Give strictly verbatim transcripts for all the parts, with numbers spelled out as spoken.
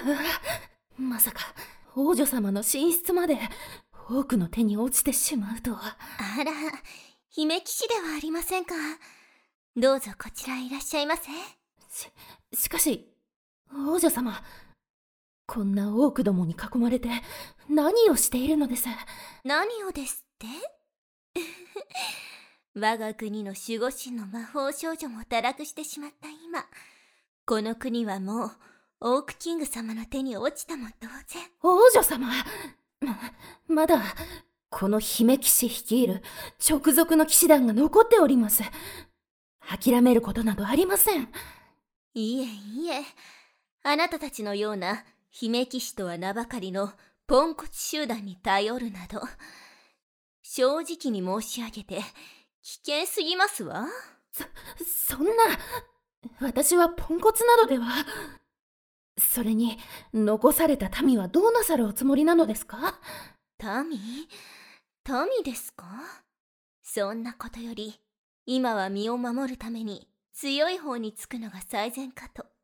まさか王女様の寝室までオークの手に落ちてしまうとは。 あら、姫騎士ではありませんか。どうぞこちらへいらっしゃいませ。 し、しかし王女様、こんなオークどもに囲まれて何をしているのです。 何をですって我が国の守護神の魔法少女も堕落してしまった今、この国はもうオークキング様の手に落ちたも同然。 王女様、ま、まだこの姫騎士率いる直属の騎士団が残っております。諦めることなどありません。 いえいえ、あなたたちのような姫騎士とは名ばかりのポンコツ集団に頼るなど、正直に申し上げて危険すぎますわ。 そ、そんな、私はポンコツなどでは。それに、残された民はどうなさるおつもりなのですか？ 民？民ですか？そんなことより、今は身を守るために強い方につくのが最善かと。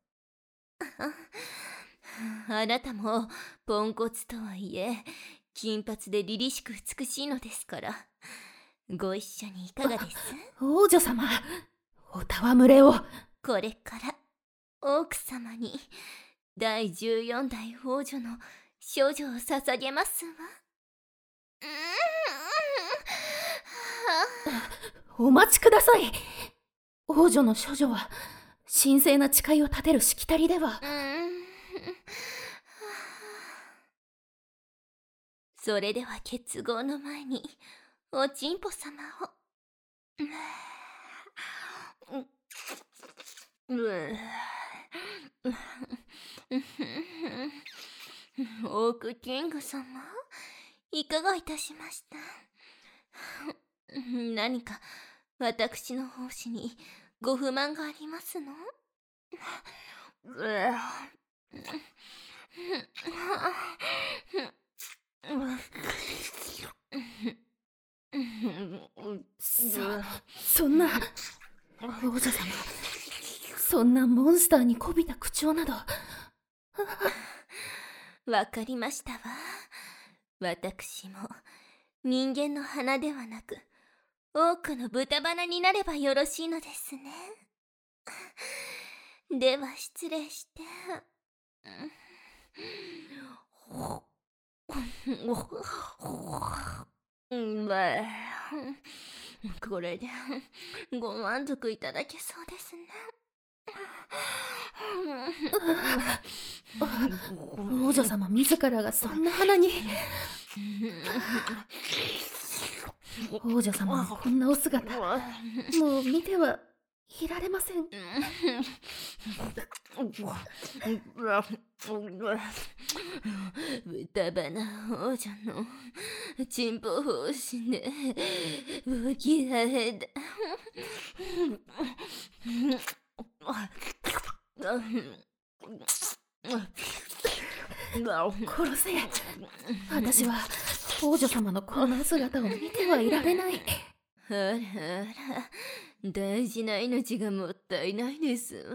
あなたもポンコツとはいえ、金髪で凛々しく美しいのですから、ご一緒にいかがです？ 王女様、お戯れを。 これからオーク様にだいじゅうよんだい王女の少女を捧げますわ。 お待ちください。王女の処女は神聖な誓いを立てるしきたりでは。 それでは結合の前におちんぽ様を。オークキング様、いかがいたしました？何か私の奉仕にご不満がありますの？ そ、そんな、王女様、そんなモンスターにこびた口調など。 わかりましたわ。私も人間の鼻ではなく多くの豚鼻になればよろしいのですね。では失礼して。これでご満足いただけそうですね。 王女様自らがそんな花に。王女様のこんなお姿、もう見てはいられません。 豚鼻王女のチンポ方針で不嫌いだ。 殺せ。私は王女様のこんな姿を見てはいられない。 あらあら、大事な命がもったいないですわ。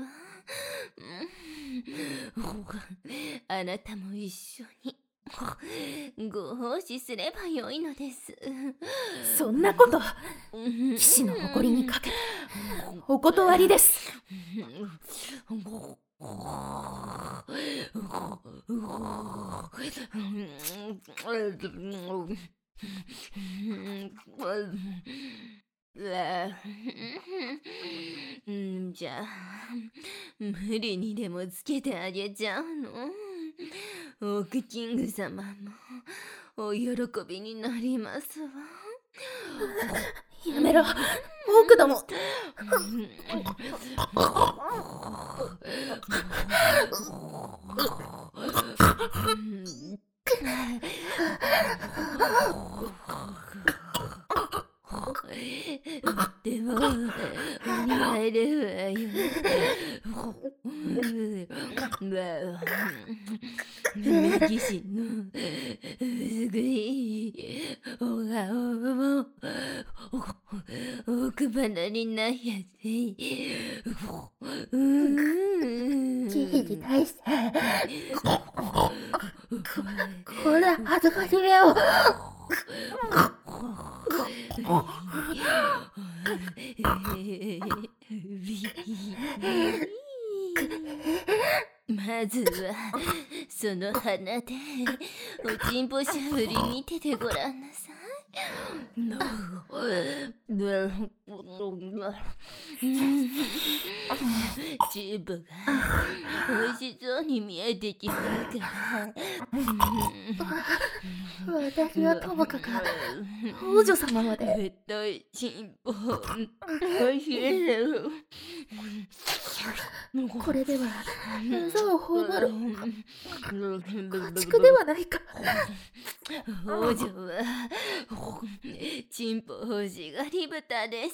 あなたも一緒にご奉仕すればよいのです。 そんなこと騎士の誇りにかけてお断りです。 んじゃあ無理にでもつけてあげちゃうの？オークキング様もお喜びになりますわ。 やめろ、オークども。 でもお似合いるわよ。 姫騎士のすごいお顔も奥鼻になやすい。 記事に対してこれ恥ずかしめをまずはその鼻でおちんぽしゃぶり見ててごらんなさい。チューブが美味しそうに見えてきたから。 私はともかく王女様まで太いチンポおいしいです。 これでは餌を頬張る家畜ではないか。 王女はチンポ欲しがり豚です。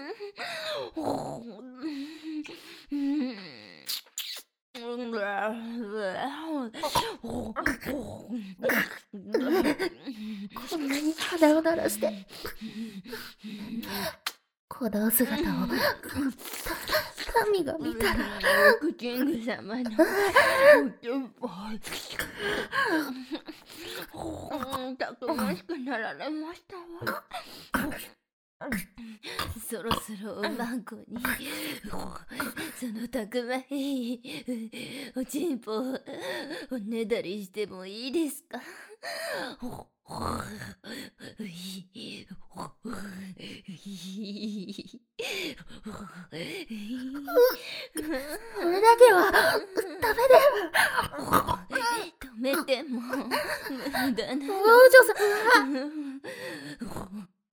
こんなに鼻を鳴らしてこの姿を神が見たらクキング様のたくましくなられましたわ。そろそろおまんこにそのたくましいおちんぽをおねだりしてもいいですか？ それだけはダメだ。 止めても無駄なの。 王女様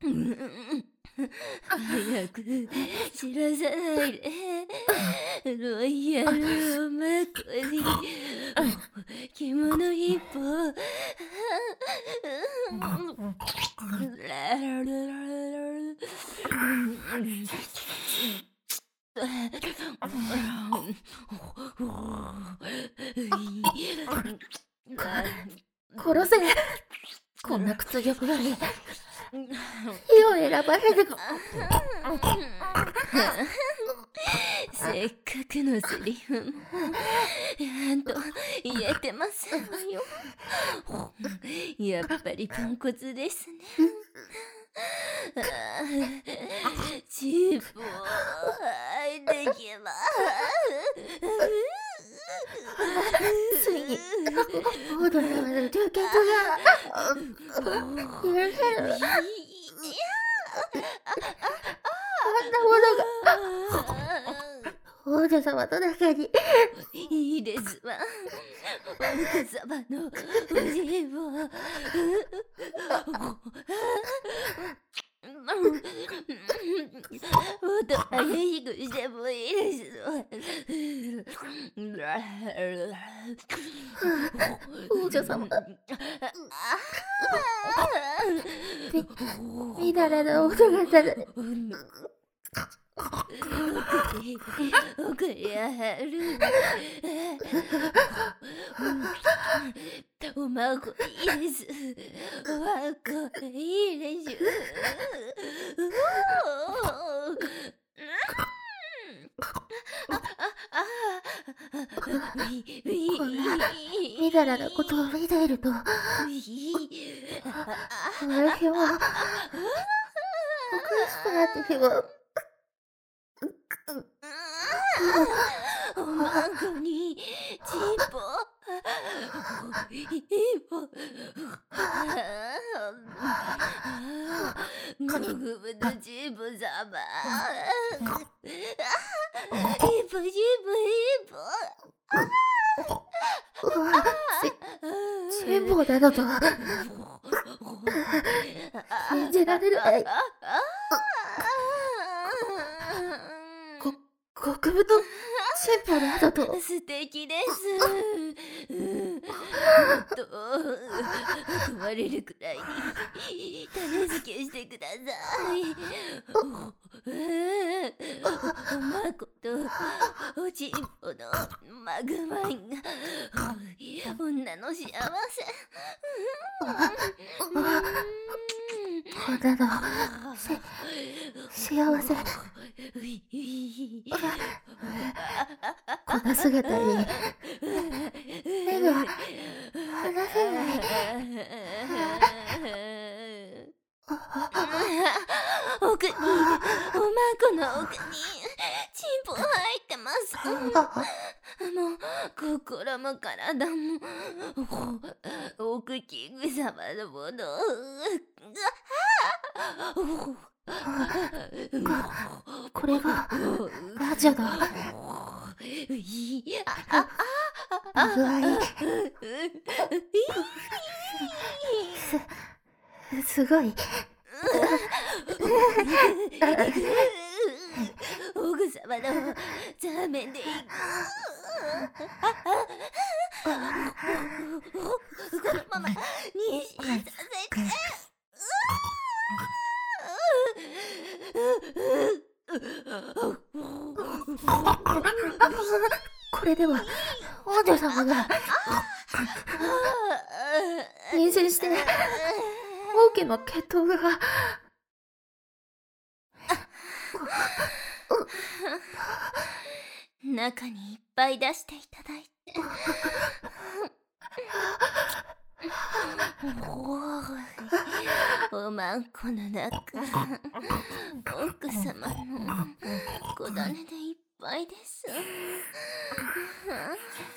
早く知らさないで。ロイヤルおまこに着物一本殺せ。こんな屈辱がいい。火を選ばれる。 せっかくのセリフもちゃんと言えてますわよ。やっぱりポンコツですね。チープをはいできます。 ついに王女様の流血が許せる。あんなものが王女様の中に。 いいですわ。王女様のおじいをもっと激しくしてもいいですわ。 王女様みだらな音がしたね。 奥にあるおまんこいいです。おまんこいいでしょ。 みだらなことを見ていると私はおかしくなってしまう。 おまんこにチンポ一本ごくぶとチンポ様一歩一歩一歩チンポなどと信じられない。ご極太チンポなどと素敵です。もっと泊まれるくらいに種付けしてください。おまことおちんぽのマグマインが女の幸せ。 女のせ幸せ。この姿に目が離せない。 奥に、おまこの奥にチンポ入ってます。もう心も体も奥キング様のもの。 ここれがラジャの具合。すすごい。 奥様のザーメンでいく。このまま妊娠させて。 これでは王女様が妊娠して王家の血統が中にいっぱい出していただいて。おまんこの中、奥様の小種でいっぱいです。